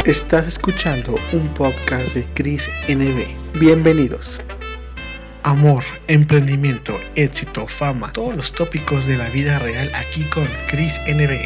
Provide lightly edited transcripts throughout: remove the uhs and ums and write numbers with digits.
Estás escuchando un podcast de Cris NB. Bienvenidos. Amor, emprendimiento, éxito, fama, todos los tópicos de la vida real aquí con Cris NB.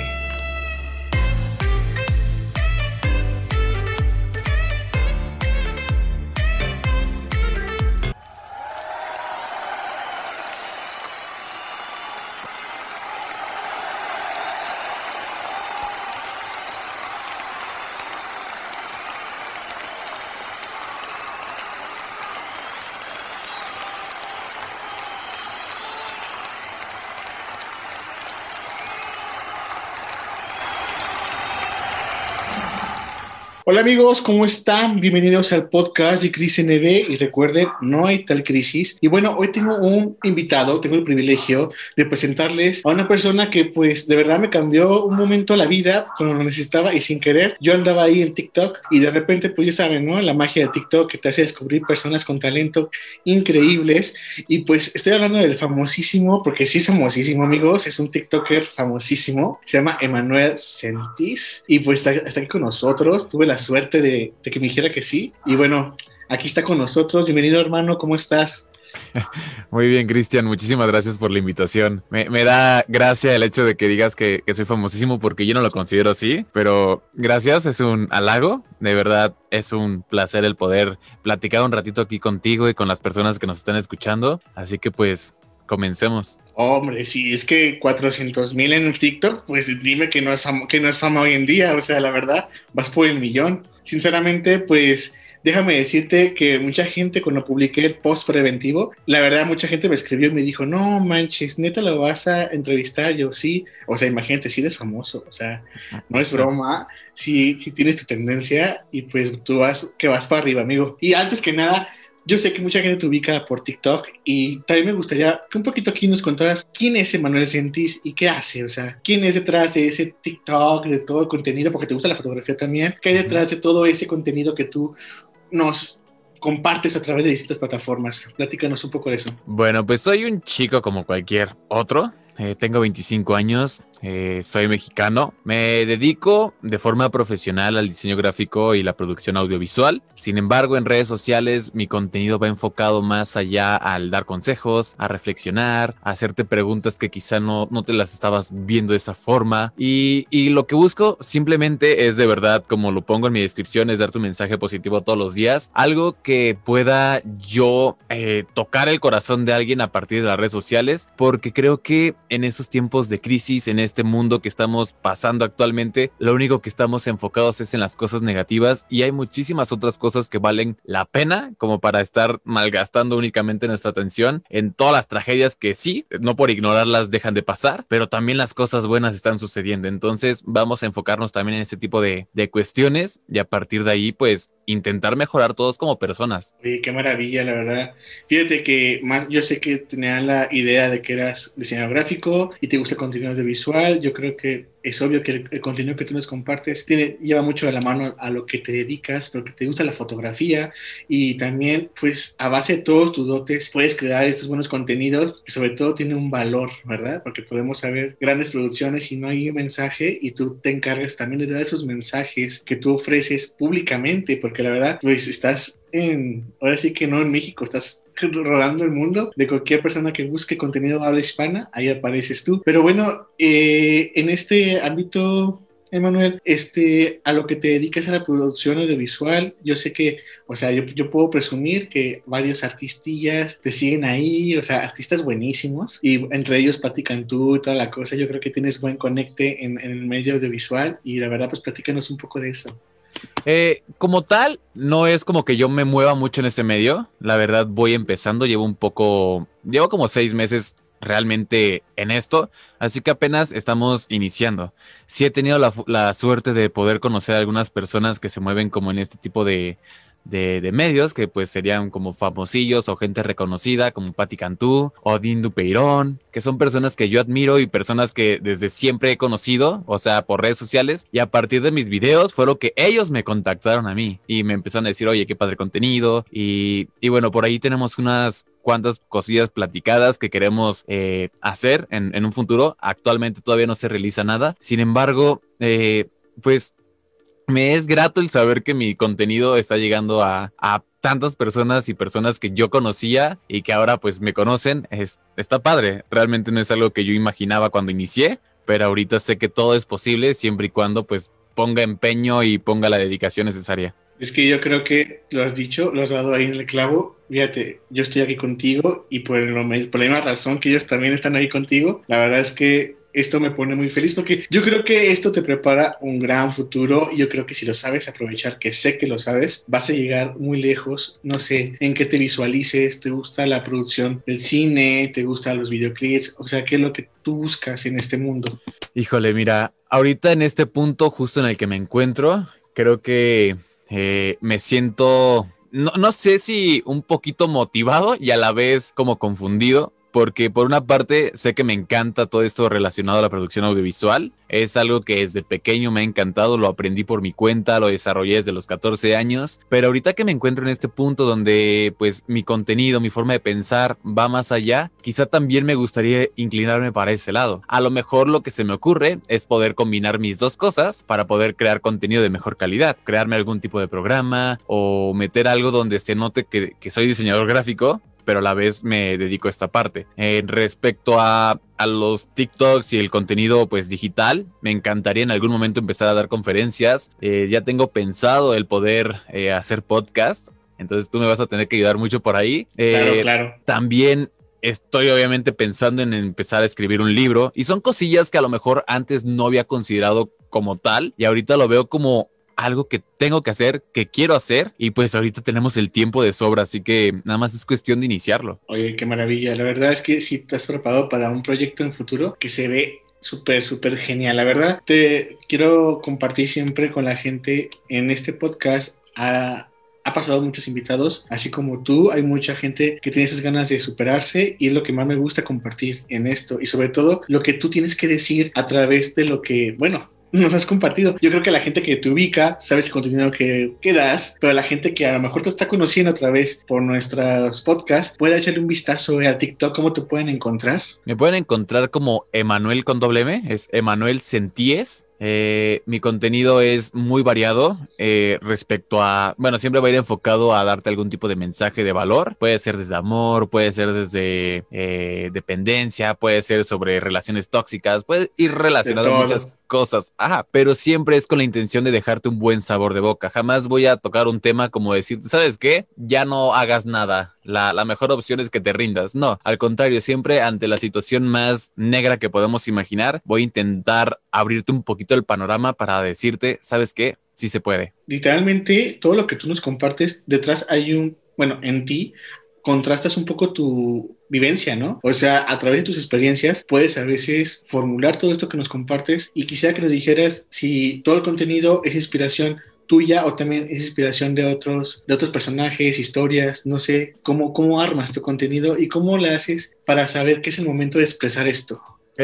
Hola amigos, ¿cómo están? Bienvenidos al podcast de Cris NB y recuerden, no hay tal crisis. Y bueno, hoy tengo un invitado, tengo el privilegio de presentarles a una persona que pues de verdad me cambió un momento la vida cuando lo necesitaba y sin querer. Yo andaba ahí en TikTok y de repente pues ya saben, ¿no? La magia de TikTok que te hace descubrir personas con talento increíbles. Y pues estoy hablando del famosísimo, porque sí es famosísimo amigos, es un TikToker famosísimo, se llama Emanuel Sentis y pues está aquí con nosotros. Tuve la suerte de que me dijera que sí. Y bueno, aquí está con nosotros. Bienvenido, hermano. ¿Cómo estás? Muy bien, Cristian. Muchísimas gracias por la invitación. Me da gracia el hecho de que digas que soy famosísimo porque yo no lo considero así, pero gracias, es un halago. De verdad, es un placer el poder platicar un ratito aquí contigo y con las personas que nos están escuchando. Así que pues, comencemos. Hombre, si es que 400,000 en TikTok, pues dime que no es fama hoy en día. O sea, la verdad, vas por el millón. Sinceramente, pues déjame decirte que mucha gente cuando publiqué el post preventivo, la verdad mucha gente me escribió y me dijo, no manches, neta lo vas a entrevistar. Yo sí, o sea, imagínate, si eres famoso, o sea, no es broma, si tienes tu tendencia y pues tú vas para arriba, amigo. Y antes que nada, yo sé que mucha gente te ubica por TikTok y también me gustaría que un poquito aquí nos contaras quién es Emanuel Sentis y qué hace, o sea, quién es detrás de ese TikTok, de todo el contenido, porque te gusta la fotografía también, qué hay detrás de todo ese contenido que tú nos compartes a través de distintas plataformas. Platícanos un poco de eso. Bueno, pues soy un chico como cualquier otro. Tengo 25 años, soy mexicano. Me dedico de forma profesional al diseño gráfico y la producción audiovisual. Sin embargo, en redes sociales mi contenido va enfocado más allá al dar consejos, a reflexionar, a hacerte preguntas que quizá no te las estabas viendo de esa forma. Y lo que busco simplemente es de verdad, como lo pongo en mi descripción, es darte un mensaje positivo todos los días. Algo que pueda yo tocar el corazón de alguien a partir de las redes sociales, porque creo que en esos tiempos de crisis, en este mundo que estamos pasando actualmente, lo único que estamos enfocados es en las cosas negativas y hay muchísimas otras cosas que valen la pena como para estar malgastando únicamente nuestra atención en todas las tragedias que sí, no por ignorarlas dejan de pasar, pero también las cosas buenas están sucediendo. Entonces vamos a enfocarnos también en ese tipo de cuestiones y a partir de ahí pues intentar mejorar todos como personas. Oye, qué maravilla, la verdad. Fíjate que más, yo sé que tenía la idea de que eras diseñador gráfico y te gusta el contenido audiovisual. Yo creo que es obvio que el contenido que tú nos compartes lleva mucho de la mano a lo que te dedicas, pero que te gusta la fotografía y también, pues, a base de todos tus dotes, puedes crear estos buenos contenidos que sobre todo tienen un valor, ¿verdad? Porque podemos saber grandes producciones y no hay un mensaje y tú te encargas también de dar esos mensajes que tú ofreces públicamente, porque la verdad, pues, ahora sí que no en México, estás rodando el mundo. De cualquier persona que busque contenido de habla hispana, ahí apareces tú. Pero bueno, en este ámbito, Emanuel, a lo que te dedicas a la producción audiovisual, yo sé que, o sea, yo puedo presumir que varios artistillas te siguen ahí, o sea, artistas buenísimos, y entre ellos platican tú y toda la cosa. Yo creo que tienes buen conecte en el medio audiovisual y la verdad, pues platícanos un poco de eso. Como tal, no es como que yo me mueva mucho en ese medio. La verdad, voy empezando, llevo como 6 meses realmente en esto, así que apenas estamos iniciando. Sí he tenido la suerte de poder conocer a algunas personas que se mueven como en este tipo de medios, que pues serían como famosillos o gente reconocida, como Patti Cantú o Dean Dupeirón, que son personas que yo admiro y personas que desde siempre he conocido, o sea, por redes sociales, y a partir de mis videos fue lo que ellos me contactaron a mí y me empezaron a decir, oye, qué padre contenido, y bueno, por ahí tenemos unas cuantas cosillas platicadas que queremos hacer en un futuro. Actualmente todavía no se realiza nada, sin embargo, pues me es grato el saber que mi contenido está llegando a tantas personas y personas que yo conocía y que ahora pues me conocen. Está padre. Realmente no es algo que yo imaginaba cuando inicié, pero ahorita sé que todo es posible siempre y cuando pues ponga empeño y ponga la dedicación necesaria. Es que yo creo que lo has dicho, lo has dado ahí en el clavo. Fíjate, yo estoy aquí contigo y por la misma razón que ellos también están ahí contigo, la verdad es que esto me pone muy feliz porque yo creo que esto te prepara un gran futuro y yo creo que si lo sabes aprovechar, que sé que lo sabes, vas a llegar muy lejos. No sé en qué te visualices, te gusta la producción del cine, te gustan los videoclips, o sea, qué es lo que tú buscas en este mundo. Híjole, mira, ahorita en este punto justo en el que me encuentro, creo que me siento, no sé si un poquito motivado y a la vez como confundido, porque por una parte sé que me encanta todo esto relacionado a la producción audiovisual. Es algo que desde pequeño me ha encantado, lo aprendí por mi cuenta, lo desarrollé desde los 14 años, pero ahorita que me encuentro en este punto donde pues mi contenido, mi forma de pensar va más allá, quizá también me gustaría inclinarme para ese lado. A lo mejor lo que se me ocurre es poder combinar mis dos cosas para poder crear contenido de mejor calidad, crearme algún tipo de programa o meter algo donde se note que soy diseñador gráfico, pero a la vez me dedico a esta parte. Respecto a los TikToks y el contenido pues digital, me encantaría en algún momento empezar a dar conferencias. Ya tengo pensado el poder hacer podcast, entonces tú me vas a tener que ayudar mucho por ahí. Claro, claro. También estoy obviamente pensando en empezar a escribir un libro y son cosillas que a lo mejor antes no había considerado como tal y ahorita lo veo como algo que tengo que hacer, que quiero hacer y pues ahorita tenemos el tiempo de sobra, así que nada más es cuestión de iniciarlo. Oye, qué maravilla. La verdad es que si te has preparado para un proyecto en futuro que se ve súper, súper genial. La verdad, te quiero compartir siempre con la gente en este podcast. Ha pasado muchos invitados, así como tú, hay mucha gente que tiene esas ganas de superarse y es lo que más me gusta compartir en esto y sobre todo lo que tú tienes que decir a través de lo que, bueno, nos has compartido. Yo creo que la gente que te ubica, sabes el contenido que das, pero la gente que a lo mejor te está conociendo otra vez por nuestros podcasts, puede echarle un vistazo a TikTok, ¿cómo te pueden encontrar? Me pueden encontrar como Emanuel con doble M, es Emanuel Sentíes. Mi contenido es muy variado respecto a, bueno, siempre va a ir enfocado a darte algún tipo de mensaje de valor. Puede ser desde amor, puede ser desde dependencia, puede ser sobre relaciones tóxicas, puede ir De relacionado a muchas todo. cosas. Ajá, pero siempre es con la intención de dejarte un buen sabor de boca. Jamás voy a tocar un tema como decir, ¿sabes qué? Ya no hagas nada. La mejor opción es que te rindas. No, al contrario, siempre ante la situación más negra que podemos imaginar, voy a intentar abrirte un poquito el panorama para decirte, ¿sabes qué? Sí se puede. Literalmente, todo lo que tú nos compartes, detrás hay bueno, en ti contrastas un poco tu vivencia, ¿no? O sea, a través de tus experiencias puedes a veces formular todo esto que nos compartes y quisiera que nos dijeras si todo el contenido es inspiración tuya o también es inspiración de otros personajes, historias, no sé, cómo armas tu contenido y cómo le haces para saber que es el momento de expresar esto.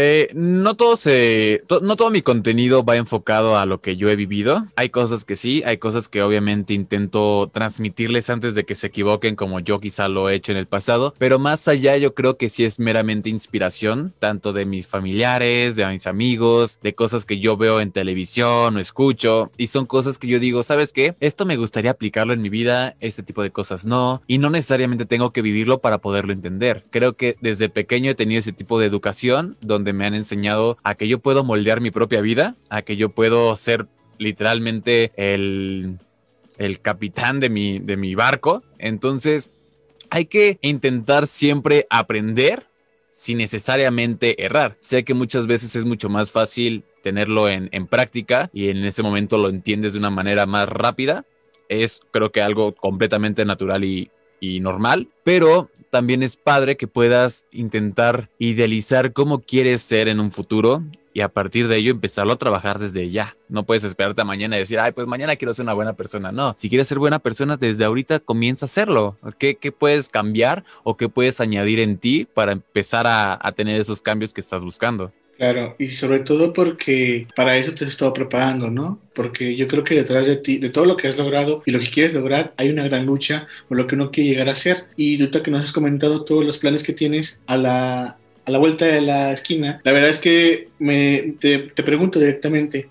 No todo mi contenido va enfocado a lo que yo he vivido. Hay cosas que sí, hay cosas que obviamente intento transmitirles antes de que se equivoquen como yo quizá lo he hecho en el pasado, pero más allá yo creo que sí es meramente inspiración, tanto de mis familiares, de mis amigos, de cosas que yo veo en televisión o escucho, y son cosas que yo digo, ¿sabes qué? Esto me gustaría aplicarlo en mi vida, este tipo de cosas no, y no necesariamente tengo que vivirlo para poderlo entender. Creo que desde pequeño he tenido ese tipo de educación donde me han enseñado a que yo puedo moldear mi propia vida, a que yo puedo ser literalmente el capitán de mi barco. Entonces hay que intentar siempre aprender sin necesariamente errar. Sé que muchas veces es mucho más fácil tenerlo en práctica y en ese momento lo entiendes de una manera más rápida. Es creo que algo completamente natural y normal, pero también es padre que puedas intentar idealizar cómo quieres ser en un futuro y a partir de ello empezarlo a trabajar desde ya. No puedes esperarte a mañana y decir, ay, pues mañana quiero ser una buena persona. No, si quieres ser buena persona, desde ahorita comienza a hacerlo. ¿Qué puedes cambiar o qué puedes añadir en ti para empezar a tener esos cambios que estás buscando? Claro, y sobre todo porque para eso te has estado preparando, ¿no? Porque yo creo que detrás de ti, de todo lo que has logrado y lo que quieres lograr, hay una gran lucha por lo que uno quiere llegar a ser. Y ahorita que nos has comentado todos los planes que tienes a la vuelta de la esquina, la verdad es que te pregunto directamente,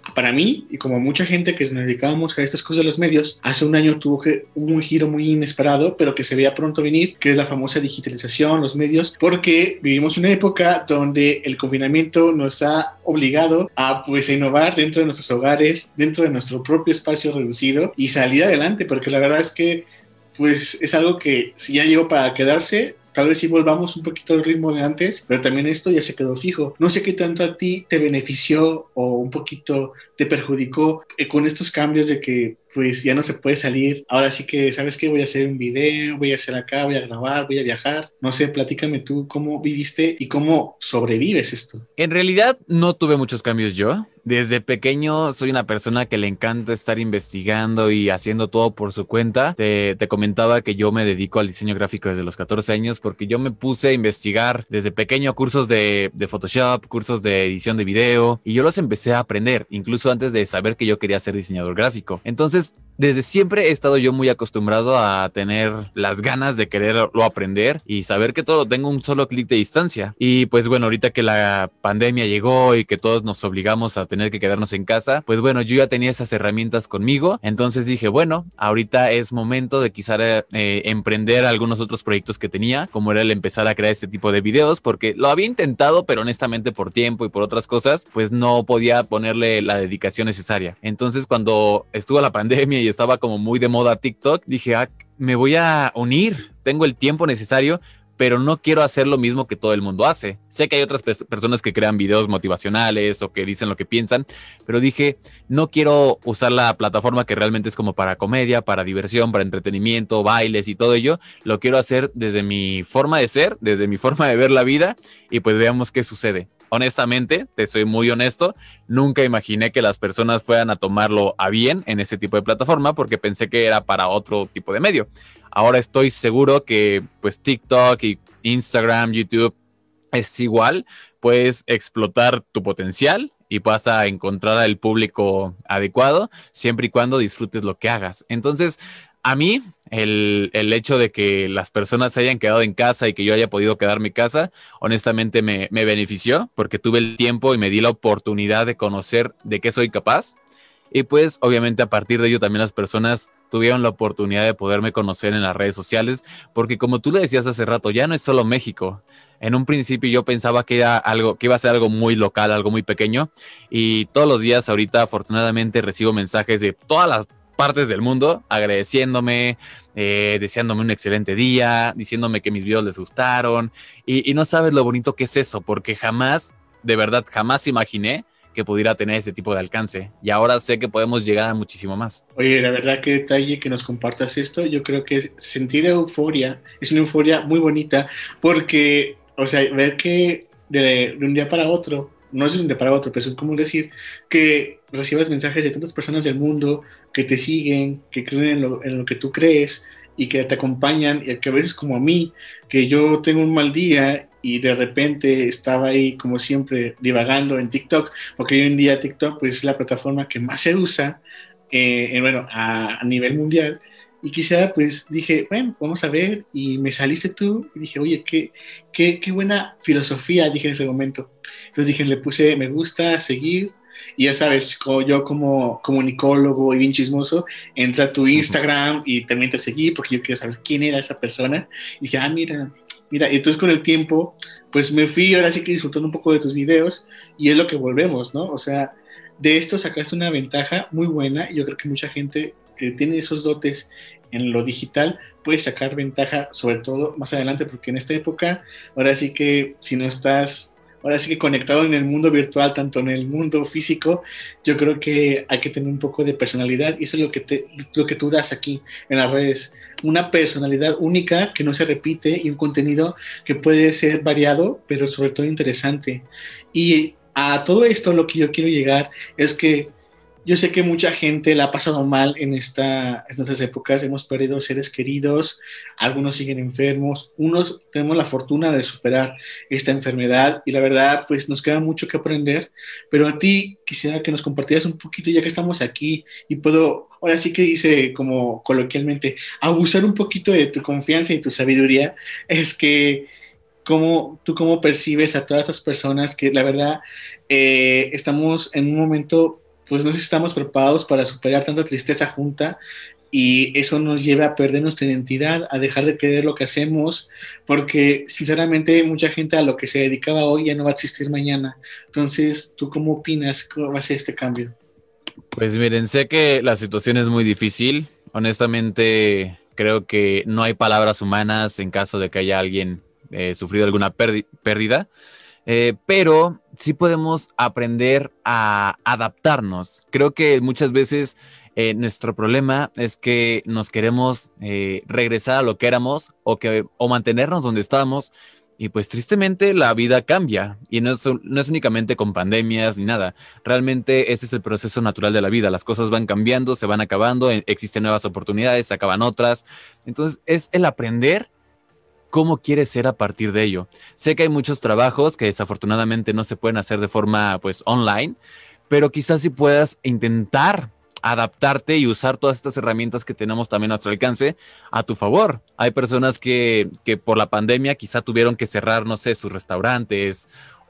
para mí, y como mucha gente que nos dedicábamos a estas cosas de los medios, hace un año tuvo un giro muy inesperado, pero que se veía pronto venir, que es la famosa digitalización, los medios, porque vivimos una época donde el confinamiento nos ha obligado a pues a innovar dentro de nuestros hogares, dentro de nuestro propio espacio reducido y salir adelante, porque la verdad es que pues es algo que si ya llegó para quedarse, tal vez sí volvamos un poquito al ritmo de antes, pero también esto ya se quedó fijo. No sé qué tanto a ti te benefició o un poquito te perjudicó con estos cambios de que pues ya no se puede salir. Ahora sí que, ¿sabes qué? Voy a hacer un video, voy a hacer acá, voy a grabar, voy a viajar. No sé, platícame tú cómo viviste y cómo sobrevives esto. En realidad no tuve muchos cambios yo. Desde pequeño soy una persona que le encanta estar investigando y haciendo todo por su cuenta. Te comentaba que yo me dedico al diseño gráfico desde los 14 años porque yo me puse a investigar desde pequeño cursos de Photoshop, cursos de edición de video y yo los empecé a aprender, incluso antes de saber que yo quería ser diseñador gráfico. Entonces, desde siempre he estado yo muy acostumbrado a tener las ganas de quererlo aprender y saber que todo tengo un solo clic de distancia. Y pues bueno, ahorita que la pandemia llegó y que todos nos obligamos a tener que quedarnos en casa, pues bueno, yo ya tenía esas herramientas conmigo. Entonces dije, bueno, ahorita es momento de quizá emprender algunos otros proyectos que tenía, como era el empezar a crear este tipo de videos, porque lo había intentado, pero honestamente por tiempo y por otras cosas, pues no podía ponerle la dedicación necesaria. Entonces cuando estuvo la pandemia y estaba como muy de moda TikTok, dije, me voy a unir, tengo el tiempo necesario, pero no quiero hacer lo mismo que todo el mundo hace. Sé que hay otras personas que crean videos motivacionales o que dicen lo que piensan, pero dije, no quiero usar la plataforma que realmente es como para comedia, para diversión, para entretenimiento, bailes y todo ello. Lo quiero hacer desde mi forma de ser, desde mi forma de ver la vida y pues veamos qué sucede. Honestamente, te soy muy honesto, nunca imaginé que las personas fueran a tomarlo a bien en ese tipo de plataforma porque pensé que era para otro tipo de medio. Ahora estoy seguro que pues TikTok y Instagram, YouTube es igual, puedes explotar tu potencial y vas a encontrar al público adecuado siempre y cuando disfrutes lo que hagas. Entonces, a mí, el hecho de que las personas se hayan quedado en casa y que yo haya podido quedarme en casa, honestamente me benefició porque tuve el tiempo y me di la oportunidad de conocer de qué soy capaz. Y pues obviamente a partir de ello también las personas tuvieron la oportunidad de poderme conocer en las redes sociales, porque como tú le decías hace rato, ya no es solo México. En un principio yo pensaba que era algo, que iba a ser algo muy local, algo muy pequeño, y todos los días ahorita afortunadamente recibo mensajes de todas las partes del mundo agradeciéndome, deseándome un excelente día, diciéndome que mis videos les gustaron, y no sabes lo bonito que es eso, porque jamás, de verdad, jamás imaginé que pudiera tener ese tipo de alcance. Y ahora sé que podemos llegar a muchísimo más. Oye, la verdad que detalle que nos compartas esto. Yo creo que sentir euforia es una euforia muy bonita porque, o sea, ver que de un día para otro, no es de un día para otro, pero es como decir que recibas mensajes de tantas personas del mundo que te siguen, que creen en lo que tú crees y que te acompañan y que a veces como a mí, que yo tengo un mal día y de repente estaba ahí como siempre divagando en TikTok, porque hoy en día TikTok pues es la plataforma que más se usa bueno, a nivel mundial. Y quizá pues dije, bueno, vamos a ver, y me saliste tú, y dije, oye, qué buena filosofía, dije en ese momento. Entonces dije, le puse me gusta, seguir, y ya sabes, yo como comunicólogo y bien chismoso, entra a tu Instagram y también te seguí porque yo quería saber quién era esa persona. Y dije, mira, y entonces con el tiempo, pues me fui ahora sí que disfrutando un poco de tus videos, y es lo que volvemos, ¿no? O sea, de esto sacaste una ventaja muy buena y yo creo que mucha gente que tiene esos dotes en lo digital puede sacar ventaja, sobre todo más adelante, porque en esta época, ahora sí que si no estás, ahora sí que conectado en el mundo virtual, tanto en el mundo físico, yo creo que hay que tener un poco de personalidad y eso es lo que tú das aquí en las redes, una personalidad única que no se repite y un contenido que puede ser variado, pero sobre todo interesante. Y a todo esto lo que yo quiero llegar es que yo sé que mucha gente la ha pasado mal en estas épocas, hemos perdido seres queridos, algunos siguen enfermos, unos tenemos la fortuna de superar esta enfermedad y la verdad pues nos queda mucho que aprender, pero a ti quisiera que nos compartieras un poquito ya que estamos aquí y puedo, ahora sí que dice como coloquialmente, abusar un poquito de tu confianza y tu sabiduría, es que tú cómo percibes a todas estas personas que la verdad estamos en un momento pues no sé si estamos preparados para superar tanta tristeza junta y eso nos lleva a perder nuestra identidad, a dejar de querer lo que hacemos, porque sinceramente mucha gente a lo que se dedicaba hoy ya no va a existir mañana. Entonces, ¿tú cómo opinas? ¿Cómo va a ser este cambio? Pues miren, sé que la situación es muy difícil. Honestamente, creo que no hay palabras humanas en caso de que haya alguien sufrido alguna pérdida. Pero sí podemos aprender a adaptarnos. Creo que muchas veces nuestro problema es que nos queremos regresar a lo que éramos o mantenernos donde estábamos. Y pues tristemente la vida cambia y no es únicamente con pandemias ni nada. Realmente ese es el proceso natural de la vida. Las cosas van cambiando, se van acabando, existen nuevas oportunidades, se acaban otras. Entonces es el aprender cómo quieres ser a partir de ello. Sé que hay muchos trabajos que desafortunadamente no se pueden hacer de forma pues online, pero quizás si puedas intentar adaptarte y usar todas estas herramientas que tenemos también a nuestro alcance a tu favor. Hay personas que por la pandemia quizá tuvieron que cerrar, no sé, sus restaurantes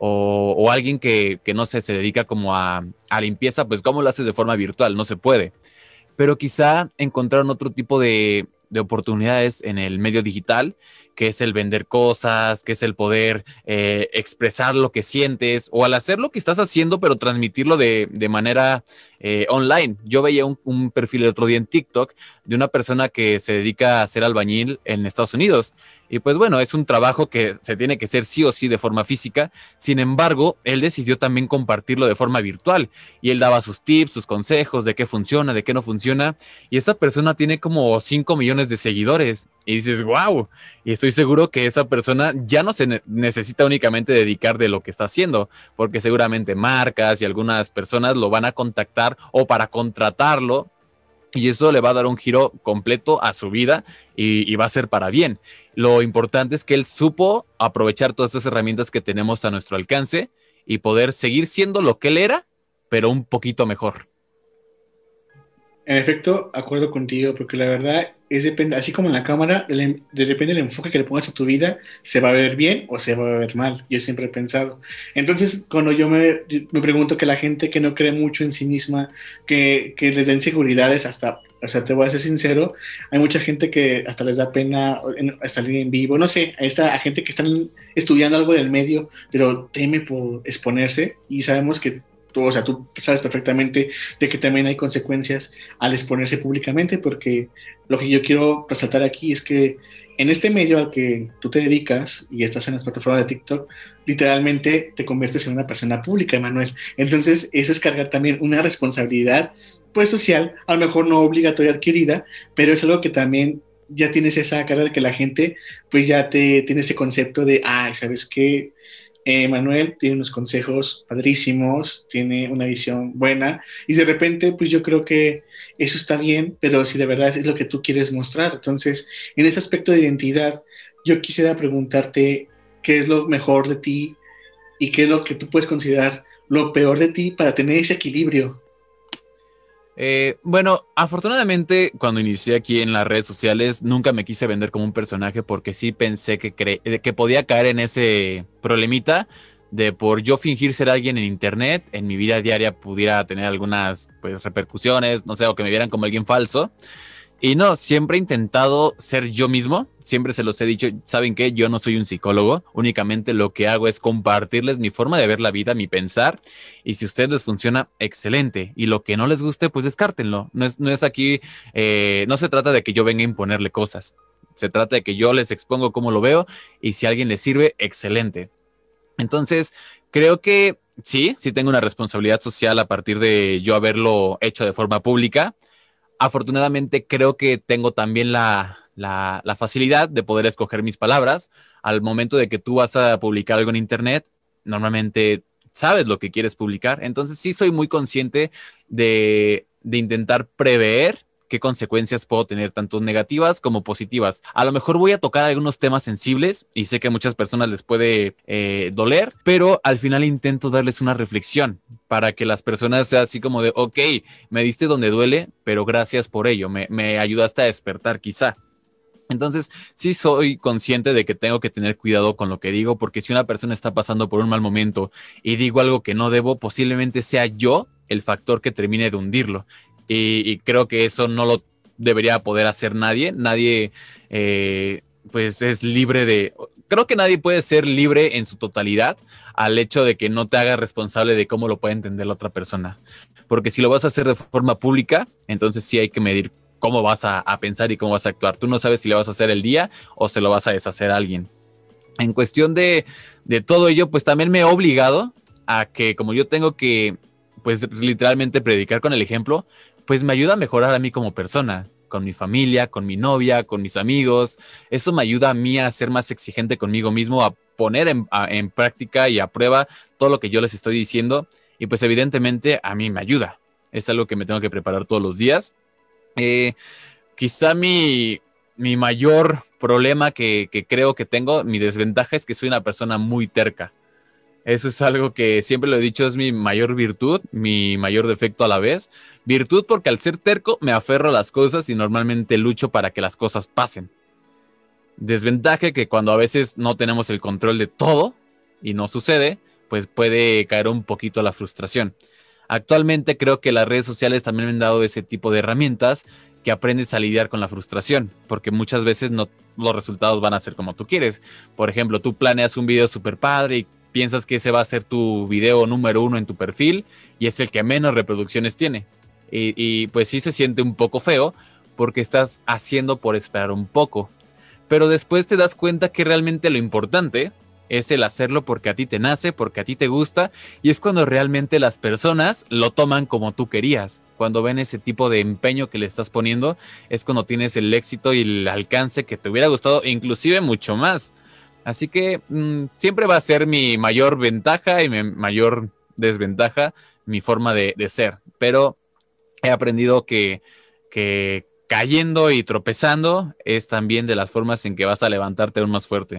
o alguien que, no sé, se dedica como a limpieza, pues ¿cómo lo haces de forma virtual? No se puede, pero quizá encontraron otro tipo de oportunidades en el medio digital, que es el vender cosas, que es el poder expresar lo que sientes, o al hacer lo que estás haciendo, pero transmitirlo de manera online. Yo veía un perfil el otro día en TikTok de una persona que se dedica a ser albañil en Estados Unidos. Y pues bueno, es un trabajo que se tiene que hacer sí o sí de forma física. Sin embargo, él decidió también compartirlo de forma virtual y él daba sus tips, sus consejos de qué funciona, de qué no funciona. Y esa persona tiene como 5 millones de seguidores. Y dices, wow. Y estoy seguro que esa persona ya no se necesita únicamente dedicar de lo que está haciendo, porque seguramente marcas y algunas personas lo van a contactar o para contratarlo. Y eso le va a dar un giro completo a su vida y va a ser para bien. Lo importante es que él supo aprovechar todas estas herramientas que tenemos a nuestro alcance y poder seguir siendo lo que él era, pero un poquito mejor. En efecto, acuerdo contigo, porque la verdad es depende, así como en la cámara, depende del enfoque que le pongas a tu vida, se va a ver bien o se va a ver mal. Yo siempre he pensado. Entonces, cuando me pregunto que la gente que no cree mucho en sí misma, que les da inseguridades, hasta, o sea, te voy a ser sincero, hay mucha gente que hasta les da pena salir en vivo, no sé, ahí está a gente que están estudiando algo del medio, pero teme por exponerse y sabemos que o sea, tú sabes perfectamente de que también hay consecuencias al exponerse públicamente, porque lo que yo quiero resaltar aquí es que en este medio al que tú te dedicas y estás en las plataformas de TikTok, literalmente te conviertes en una persona pública, Emanuel. Entonces, eso es cargar también una responsabilidad, pues social, a lo mejor no obligatoria adquirida, pero es algo que también ya tienes esa carga de que la gente, pues ya tiene ese concepto de, ay, ¿sabes qué? Manuel tiene unos consejos padrísimos, tiene una visión buena y de repente pues yo creo que eso está bien, pero si de verdad es lo que tú quieres mostrar. Entonces, en ese aspecto de identidad, yo quisiera preguntarte qué es lo mejor de ti y qué es lo que tú puedes considerar lo peor de ti para tener ese equilibrio. Bueno, afortunadamente cuando inicié aquí en las redes sociales nunca me quise vender como un personaje porque sí pensé que podía caer en ese problemita de por yo fingir ser alguien en internet, en mi vida diaria pudiera tener algunas pues repercusiones, no sé, o que me vieran como alguien falso. Y no, siempre he intentado ser yo mismo, siempre se los he dicho, ¿saben qué? Yo no soy un psicólogo, únicamente lo que hago es compartirles mi forma de ver la vida, mi pensar, y si a ustedes les funciona, excelente, y lo que no les guste, pues descártenlo. No es aquí, no se trata de que yo venga a imponerle cosas, se trata de que yo les expongo cómo lo veo, y si a alguien les sirve, excelente. Entonces, creo que sí tengo una responsabilidad social a partir de yo haberlo hecho de forma pública. Afortunadamente creo que tengo también la facilidad de poder escoger mis palabras. Al momento de que tú vas a publicar algo en internet, normalmente sabes lo que quieres publicar. Entonces sí soy muy consciente de intentar prever qué consecuencias puedo tener, tanto negativas como positivas. A lo mejor voy a tocar algunos temas sensibles y sé que a muchas personas les puede doler, pero al final intento darles una reflexión para que las personas sea así como de, ok, me diste donde duele, pero gracias por ello, me ayudaste a despertar quizá. Entonces, sí soy consciente de que tengo que tener cuidado con lo que digo, porque si una persona está pasando por un mal momento y digo algo que no debo, posiblemente sea yo el factor que termine de hundirlo. Y creo que eso no lo debería poder hacer nadie. Nadie pues es libre de... Creo que nadie puede ser libre en su totalidad al hecho de que no te hagas responsable de cómo lo puede entender la otra persona. Porque si lo vas a hacer de forma pública, entonces sí hay que medir cómo vas a pensar y cómo vas a actuar. Tú no sabes si le vas a hacer el día o se lo vas a deshacer a alguien. En cuestión de todo ello, pues también me he obligado a que, como yo tengo que, pues literalmente predicar con el ejemplo, pues me ayuda a mejorar a mí como persona, con mi familia, con mi novia, con mis amigos. Eso me ayuda a mí a ser más exigente conmigo mismo, a poner en práctica y a prueba todo lo que yo les estoy diciendo. Y pues evidentemente a mí me ayuda. Es algo que me tengo que preparar todos los días. Eh, Quizá mi mayor problema que creo que tengo, mi desventaja es que soy una persona muy terca. Eso es algo que siempre lo he dicho, es mi mayor virtud, mi mayor defecto a la vez. Virtud porque al ser terco me aferro a las cosas y normalmente lucho para que las cosas pasen. Desventaja que cuando a veces no tenemos el control de todo y no sucede, pues puede caer un poquito la frustración. Actualmente creo que las redes sociales también me han dado ese tipo de herramientas que aprendes a lidiar con la frustración, porque muchas veces no los resultados van a ser como tú quieres. Por ejemplo, tú planeas un video súper padre y piensas que ese va a ser tu video número uno en tu perfil y es el que menos reproducciones tiene. Y pues sí se siente un poco feo porque estás haciendo por esperar un poco. Pero después te das cuenta que realmente lo importante es el hacerlo porque a ti te nace, porque a ti te gusta, y es cuando realmente las personas lo toman como tú querías. Cuando ven ese tipo de empeño que le estás poniendo, es cuando tienes el éxito y el alcance que te hubiera gustado, inclusive mucho más. Así que siempre va a ser mi mayor ventaja y mi mayor desventaja, mi forma de ser. Pero he aprendido que cayendo y tropezando es también de las formas en que vas a levantarte aún más fuerte.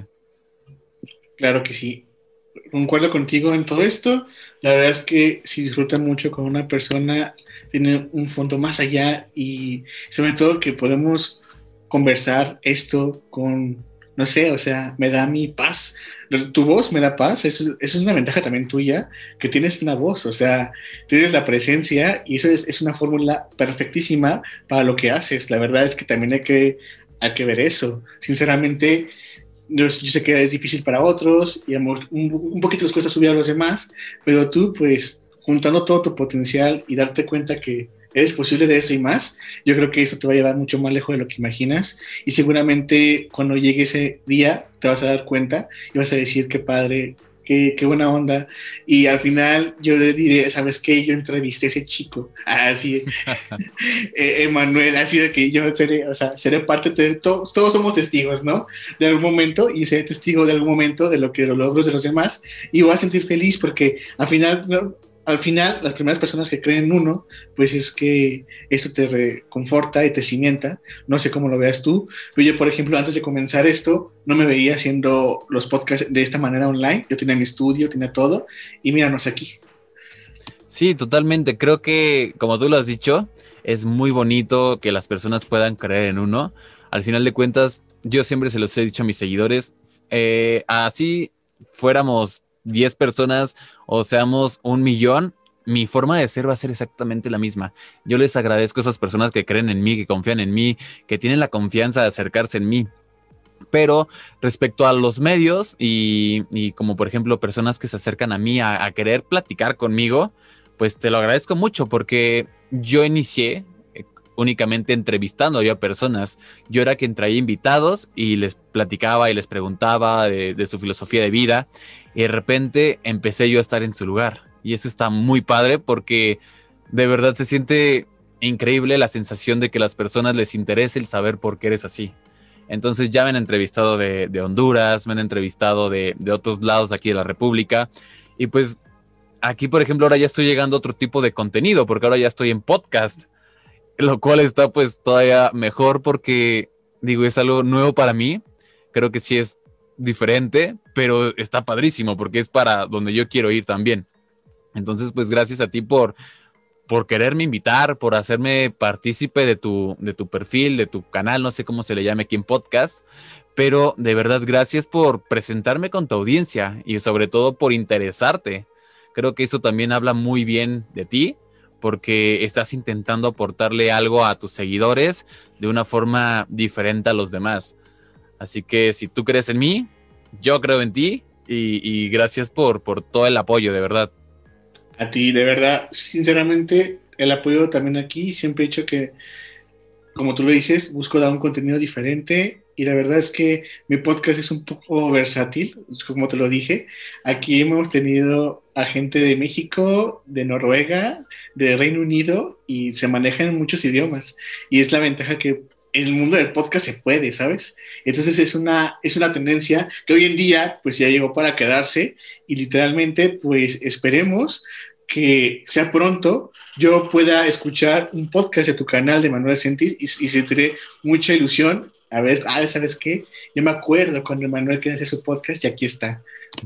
Claro que sí. Concuerdo contigo en todo esto. La verdad es que si disfruta mucho con una persona, tiene un fondo más allá y sobre todo que podemos conversar esto con, no sé, o sea, me da mi paz. Tu voz me da paz, eso es una ventaja también tuya, que tienes una voz, o sea, tienes la presencia y eso es una fórmula perfectísima para lo que haces. La verdad es que también hay que ver eso. Sinceramente, yo sé que es difícil para otros y un poquito les cuesta subir a los demás, pero tú pues juntando todo tu potencial y darte cuenta que eres posible de eso y más, yo creo que eso te va a llevar mucho más lejos de lo que imaginas y seguramente cuando llegue ese día te vas a dar cuenta y vas a decir qué padre, qué buena onda. Y al final yo le diré, ¿sabes qué? Yo entrevisté a ese chico, así, Emanuel, así de que yo seré, o sea, seré parte de todos somos testigos, ¿no? De algún momento y seré testigo de algún momento de lo que los logros de los demás y voy a sentir feliz porque al final, ¿no? Al final, las primeras personas que creen en uno, pues es que eso te reconforta y te cimienta. No sé cómo lo veas tú, pero yo, por ejemplo, antes de comenzar esto, no me veía haciendo los podcasts de esta manera online. Yo tenía mi estudio, tenía todo, y míranos aquí. Sí, totalmente. Creo que, como tú lo has dicho, es muy bonito que las personas puedan creer en uno. Al final de cuentas, yo siempre se los he dicho a mis seguidores, así fuéramos 10 personas o seamos 1 millón, mi forma de ser va a ser exactamente la misma. Yo les agradezco a esas personas que creen en mí, que confían en mí, que tienen la confianza de acercarse en mí. Pero respecto a los medios y como por ejemplo personas que se acercan a mí a querer platicar conmigo, pues te lo agradezco mucho porque yo inicié únicamente entrevistando yo a personas. Yo era quien traía invitados y les platicaba y les preguntaba de su filosofía de vida y de repente empecé yo a estar en su lugar. Y eso está muy padre porque de verdad se siente increíble la sensación de que a las personas les interese el saber por qué eres así. Entonces ya me han entrevistado de Honduras, me han entrevistado de otros lados de aquí de la República. Y pues aquí, por ejemplo, ahora ya estoy llegando a otro tipo de contenido, porque ahora ya estoy en podcast, lo cual está pues todavía mejor porque, digo, es algo nuevo para mí. Creo que sí es diferente, pero está padrísimo porque es para donde yo quiero ir también. Entonces, pues gracias a ti por quererme invitar, por hacerme partícipe de tu perfil, de tu canal, no sé cómo se le llame aquí en podcast, pero de verdad gracias por presentarme con tu audiencia y sobre todo por interesarte. Creo que eso también habla muy bien de ti, porque estás intentando aportarle algo a tus seguidores de una forma diferente a los demás. Así que si tú crees en mí, yo creo en ti y gracias por todo el apoyo, de verdad. A ti, de verdad, sinceramente, el apoyo también aquí, siempre he dicho que, como tú lo dices, busco dar un contenido diferente y la verdad es que mi podcast es un poco versátil, como te lo dije. Aquí hemos tenido a gente de México, de Noruega, de Reino Unido y se manejan en muchos idiomas. Y es la ventaja que en el mundo del podcast se puede, ¿sabes? Entonces es una tendencia que hoy en día pues ya llegó para quedarse y literalmente pues esperemos que sea pronto yo pueda escuchar un podcast de tu canal de Manuel Sentir y sentiré mucha ilusión. A ver, ¿sabes qué? Yo me acuerdo cuando Manuel quería hacer su podcast y aquí está.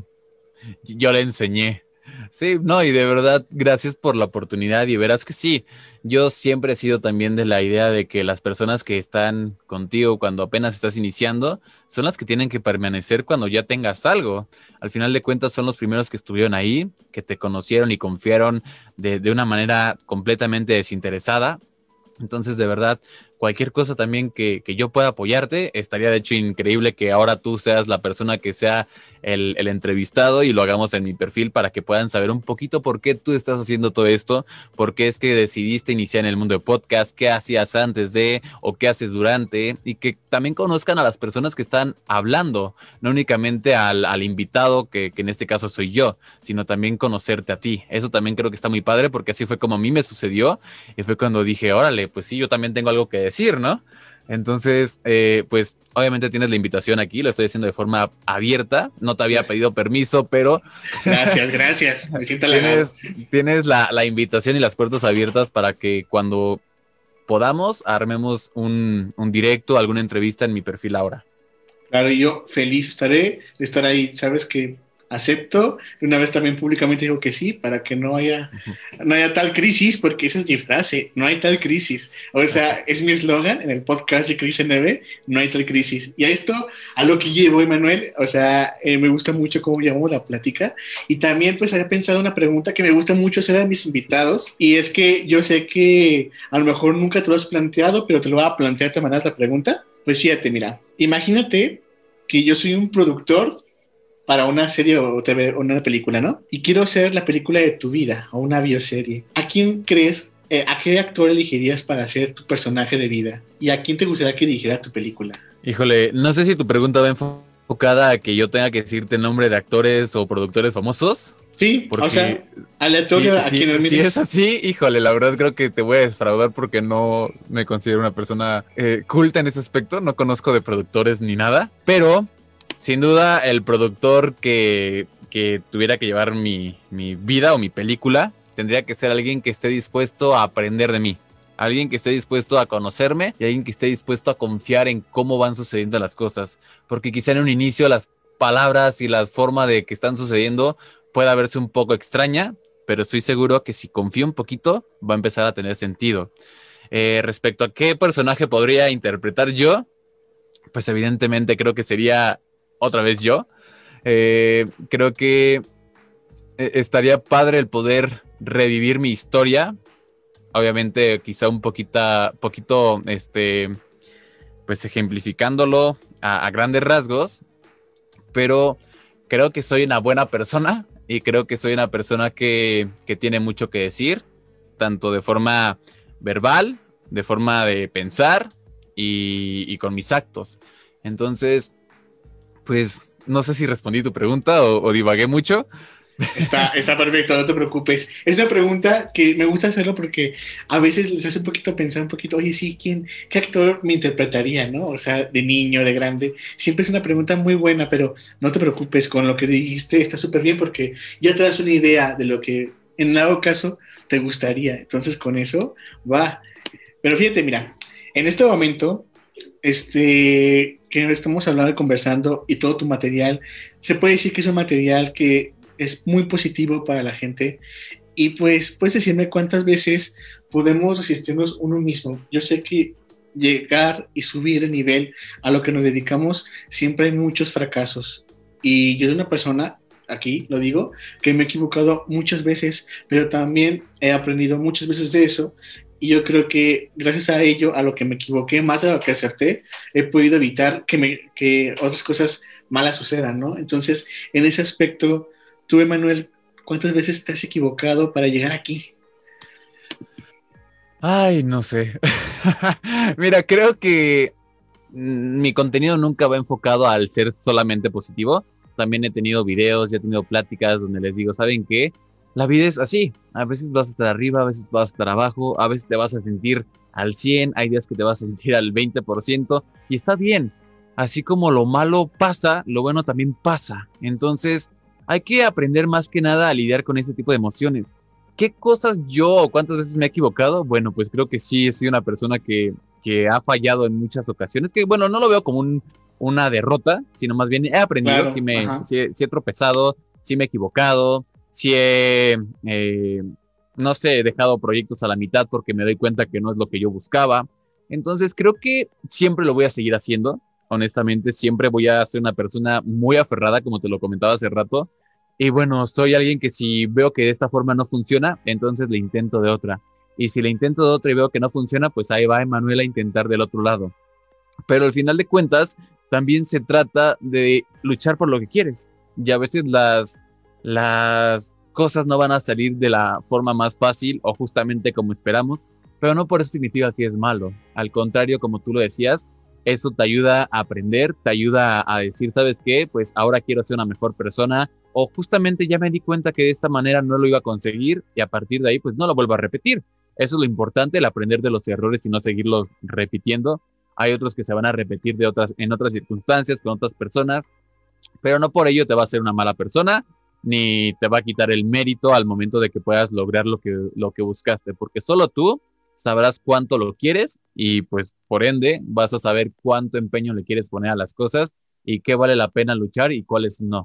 Yo le enseñé. Sí, no, y de verdad, gracias por la oportunidad. Y verás que sí, yo siempre he sido también de la idea de que las personas que están contigo cuando apenas estás iniciando son las que tienen que permanecer cuando ya tengas algo. Al final de cuentas, son los primeros que estuvieron ahí, que te conocieron y confiaron de una manera completamente desinteresada. Entonces, de verdad, cualquier cosa también que yo pueda apoyarte, estaría de hecho increíble que ahora tú seas la persona que sea el entrevistado y lo hagamos en mi perfil para que puedan saber un poquito por qué tú estás haciendo todo esto, por qué es que decidiste iniciar en el mundo de podcast, qué hacías antes de o qué haces durante y que también conozcan a las personas que están hablando, no únicamente al invitado, que en este caso soy yo, sino también conocerte a ti. Eso también creo que está muy padre porque así fue como a mí me sucedió y fue cuando dije, órale, pues sí, yo también tengo algo que decir, ¿no? Entonces, pues obviamente tienes la invitación aquí, lo estoy haciendo de forma abierta, no te había pedido permiso, pero Gracias, gracias, me siento halagado. tienes la invitación y las puertas abiertas para que cuando podamos armemos un directo, alguna entrevista en mi perfil ahora. Claro, y yo feliz estaré de estar ahí. Sabes que acepto. Una vez también públicamente digo que sí, para que no haya tal crisis, porque esa es mi frase, no hay tal crisis. O sea, es mi eslogan en el podcast de Cris NB, no hay tal crisis. Y a esto, a lo que llevo, Emanuel, o sea, me gusta mucho cómo llevamos la plática. Y también, pues, había pensado una pregunta que me gusta mucho hacer a mis invitados, y es que yo sé que a lo mejor nunca te lo has planteado, pero te lo voy a plantear de manera la pregunta. Pues fíjate, mira, imagínate que yo soy un productor para una serie o TV o una película, ¿no? Y quiero hacer la película de tu vida o una bioserie. ¿A quién crees, a qué actor elegirías para hacer tu personaje de vida? ¿Y a quién te gustaría que dirigiera tu película? Híjole, no sé si tu pregunta va enfocada a que yo tenga que decirte nombre de actores o productores famosos, Sí, o sea, porque aleatorio a quien si admires. es así, híjole, la verdad creo que te voy a defraudar porque no me considero una persona culta en ese aspecto, no conozco de productores ni nada, pero sin duda el productor que tuviera que llevar mi vida o mi película tendría que ser alguien que esté dispuesto a aprender de mí. Alguien que esté dispuesto a conocerme y alguien que esté dispuesto a confiar en cómo van sucediendo las cosas. Porque quizá en un inicio las palabras y la forma de que están sucediendo pueda verse un poco extraña, pero estoy seguro que si confío un poquito va a empezar a tener sentido. Respecto a qué personaje podría interpretar yo, pues evidentemente creo que sería otra vez yo. Creo que estaría padre el poder revivir mi historia. Obviamente, quizá un poquito, pues ejemplificándolo a grandes rasgos, pero creo que soy una buena persona y creo que soy una persona que tiene mucho que decir, tanto de forma verbal, de forma de pensar y con mis actos. Entonces, pues no sé si respondí tu pregunta o divagué mucho. Está perfecto, no te preocupes. Es una pregunta que me gusta hacerlo porque a veces les hace un poquito pensar un poquito, oye, sí, qué actor me interpretaría, ¿no? O sea, de niño, de grande. Siempre es una pregunta muy buena, pero no te preocupes, con lo que dijiste está súper bien porque ya te das una idea de lo que en dado caso te gustaría. Entonces, con eso va. Pero fíjate, mira, en este momento, que estamos hablando y conversando y todo tu material, se puede decir que es un material que es muy positivo para la gente. Y pues, puedes decirme cuántas veces podemos resistirnos uno mismo. Yo sé que llegar y subir de nivel a lo que nos dedicamos, siempre hay muchos fracasos. Y yo soy una persona, aquí lo digo, que me he equivocado muchas veces, pero también he aprendido muchas veces de eso. Y yo creo que gracias a ello, a lo que me equivoqué, más de lo que acerté, he podido evitar que otras cosas malas sucedan, ¿no? Entonces, en ese aspecto, tú, Emanuel, ¿cuántas veces te has equivocado para llegar aquí? Ay, no sé. Mira, creo que mi contenido nunca va enfocado al ser solamente positivo. También he tenido videos, ya he tenido pláticas donde les digo, ¿saben qué? La vida es así. A veces vas a estar arriba, a veces vas a estar abajo, a veces te vas a sentir al 100, hay días que te vas a sentir al 20% y está bien. Así como lo malo pasa, lo bueno también pasa. Entonces, hay que aprender más que nada a lidiar con ese tipo de emociones. ¿Qué cosas yo o cuántas veces me he equivocado? Bueno, pues creo que sí, soy una persona que ha fallado en muchas ocasiones, que bueno, no lo veo como una derrota, sino más bien he aprendido, Claro, ajá. sí he tropezado, sí me he equivocado, sí he, no sé, dejado proyectos a la mitad porque me doy cuenta que no es lo que yo buscaba. Entonces creo que siempre lo voy a seguir haciendo, honestamente, siempre voy a ser una persona muy aferrada, como te lo comentaba hace rato, y bueno, soy alguien que si veo que de esta forma no funciona, entonces le intento de otra. Y si le intento de otra y veo que no funciona, pues ahí va Emanuel a intentar del otro lado. Pero al final de cuentas, también se trata de luchar por lo que quieres. Y a veces las cosas no van a salir de la forma más fácil o justamente como esperamos, pero no por eso significa que es malo. Al contrario, como tú lo decías, eso te ayuda a aprender, te ayuda a decir, ¿sabes qué? Pues ahora quiero ser una mejor persona o justamente ya me di cuenta que de esta manera no lo iba a conseguir y a partir de ahí pues no lo vuelvo a repetir. Eso es lo importante, el aprender de los errores y no seguirlos repitiendo. Hay otros que se van a repetir en otras circunstancias, con otras personas, pero no por ello te va a ser una mala persona, ni te va a quitar el mérito al momento de que puedas lograr lo que buscaste, porque solo tú sabrás cuánto lo quieres y pues por ende vas a saber cuánto empeño le quieres poner a las cosas y qué vale la pena luchar y cuáles no.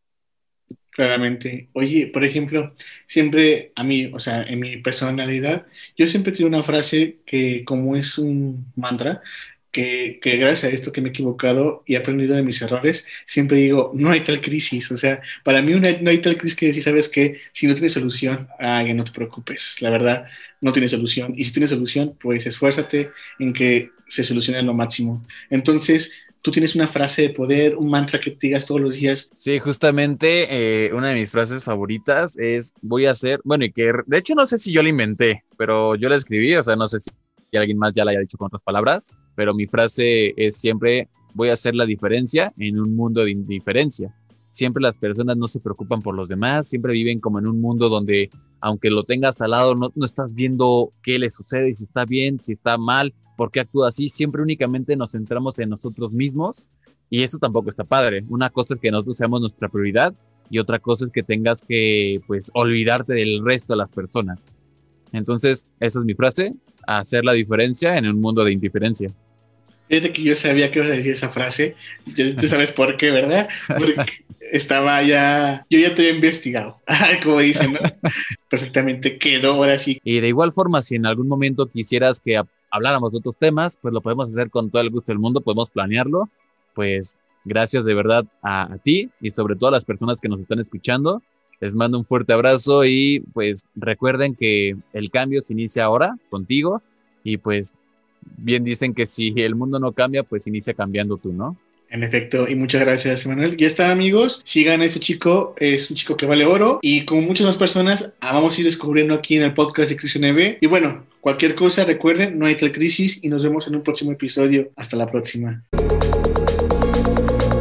Claramente. Oye, por ejemplo, siempre a mí, o sea, en mi personalidad, yo siempre tengo una frase que como es un mantra, que gracias a esto que me he equivocado y he aprendido de mis errores, siempre digo, no hay tal crisis. O sea, para mí no hay tal crisis que decir, ¿sabes qué? Si no tiene solución, ay, no te preocupes. La verdad, no tiene solución. Y si tiene solución, pues esfuérzate en que se solucione lo máximo. Entonces, tú tienes una frase de poder, un mantra que te digas todos los días. Sí, justamente una de mis frases favoritas es voy a hacer, bueno, y que de hecho no sé si yo la inventé, pero yo la escribí, o sea, no sé si alguien más ya la haya dicho con otras palabras, pero mi frase es siempre voy a hacer la diferencia en un mundo de indiferencia. Siempre las personas no se preocupan por los demás, siempre viven como en un mundo donde aunque lo tengas al lado, no estás viendo qué le sucede, si está bien, si está mal, por qué actúa así, siempre únicamente nos centramos en nosotros mismos y eso tampoco está padre. Una cosa es que nosotros seamos nuestra prioridad y otra cosa es que tengas que, pues, olvidarte del resto de las personas. Entonces, esa es mi frase, hacer la diferencia en un mundo de indiferencia. Fíjate que yo sabía que ibas a decir esa frase. Tú sabes por qué, ¿verdad? Porque estaba ya, yo ya te había investigado, como dicen, ¿no? Perfectamente quedó ahora sí. Y de igual forma, si en algún momento quisieras que habláramos de otros temas, pues lo podemos hacer con todo el gusto del mundo, podemos planearlo. Pues gracias de verdad a ti y sobre todo a las personas que nos están escuchando. Les mando un fuerte abrazo y pues recuerden que el cambio se inicia ahora contigo y pues bien dicen que si el mundo no cambia, pues inicia cambiando tú, ¿no? En efecto, y muchas gracias, Manuel. Ya está, amigos. Sigan a este chico, es un chico que vale oro. Y como muchas más personas, vamos a ir descubriendo aquí en el podcast de Cristian EB. Y bueno, cualquier cosa, recuerden, no hay tal crisis. Y nos vemos en un próximo episodio. Hasta la próxima.